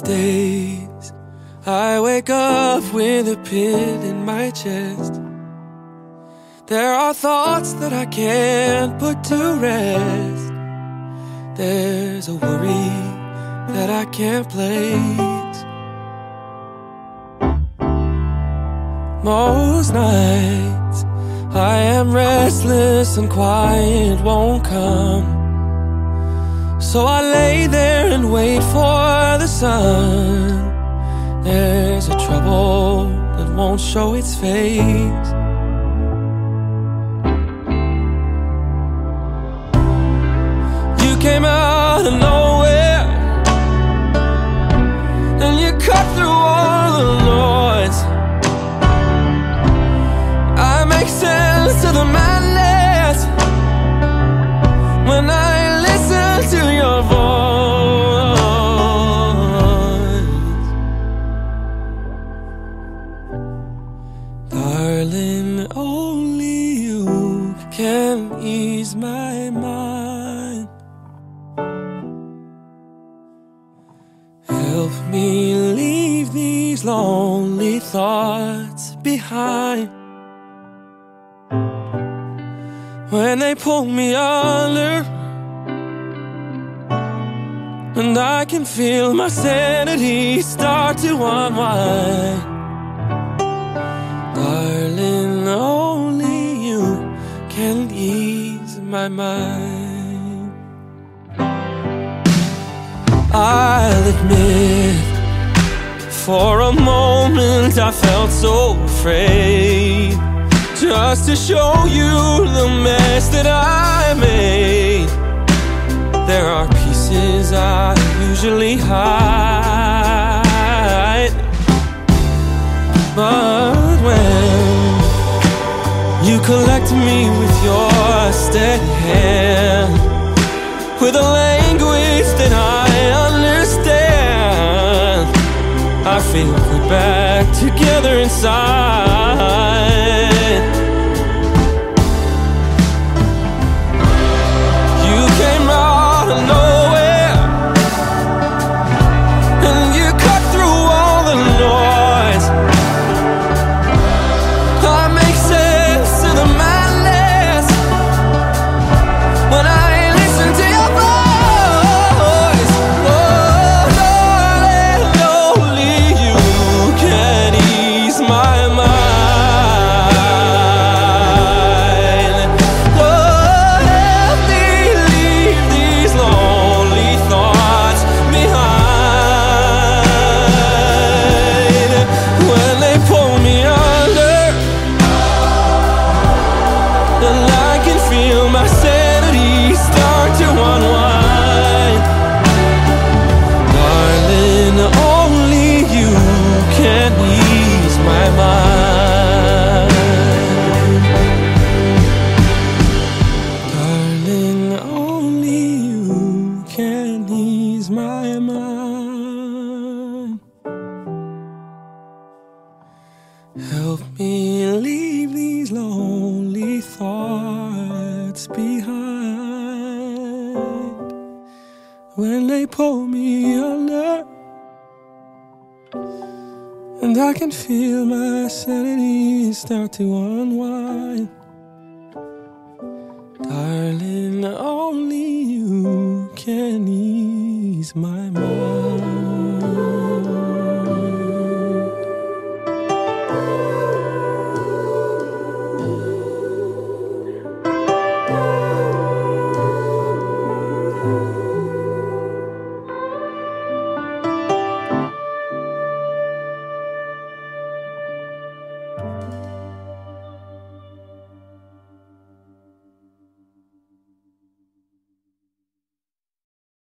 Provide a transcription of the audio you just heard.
These days I wake up with a pit in my chest. There are thoughts that I can't put to rest. There's a worry that I can't place. Most nights I am restless and quiet won't come. So I lay there and wait for the sun. There's a trouble that won't show its face. You came out of nowhere and you cut through all the noise. I make sense to the madness when I listen to your voice. Darling, only you can ease my mind. Help me leave these lonely thoughts behind. When they pull me under and I can feel my sanity start to unwind. Darling, only you can ease my mind. I'll admit, for a moment I felt so afraid, just to show you the mess that I made. There are pieces I usually hide, but when you collect me with your steady hand, with a language that I understand, I feel put back together inside. You came out of nowhere and you cut through all the noise. I make sense to the madness when I listen to your voice. Oh, darling, only you can ease my mind. Oh, help me leave these lonely thoughts behind. When they pull me under and I can feel my sanity start to unwind. Darling, only you can ease my mind. Darling, only you can ease my mind. Help me leave these lonely thoughts behind. When they pull me under and I can feel my sanity start to unwind. Darling, only you can ease my mind.